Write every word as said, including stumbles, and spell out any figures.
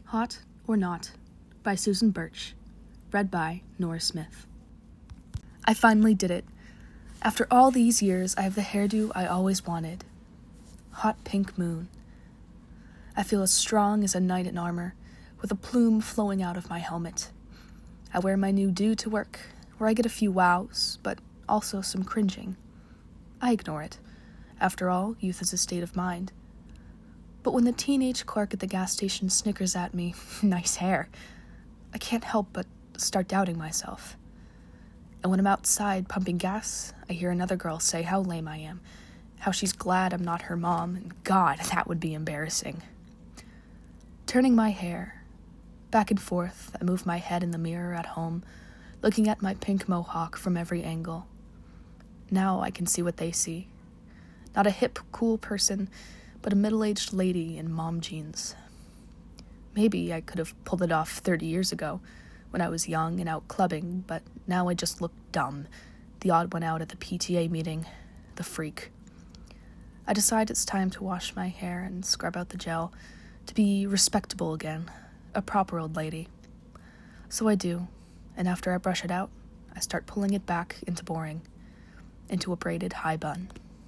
Hot or Not by Susan Birch. Read by Nora Smith. I finally did it. After all these years, I have the hairdo I always wanted. Hot pink moon. I feel as strong as a knight in armor, with a plume flowing out of my helmet. I wear my new do to work, where I get a few wows, but also some cringing. I ignore it. After all, youth is a state of mind. But when the teenage clerk at the gas station snickers at me, nice hair, I can't help but start doubting myself. And when I'm outside pumping gas, I hear another girl say how lame I am, how she's glad I'm not her mom, and God, that would be embarrassing. Turning my hair, back and forth, I move my head in the mirror at home, looking at my pink mohawk from every angle. Now I can see what they see. Not a hip, cool person, but a middle-aged lady in mom jeans. Maybe I could have pulled it off thirty years ago, when I was young and out clubbing, but now I just look dumb, the odd one out at the P T A meeting, the freak. I decide it's time to wash my hair and scrub out the gel, to be respectable again, a proper old lady. So I do, and after I brush it out, I start pulling it back into boring, into a braided high bun.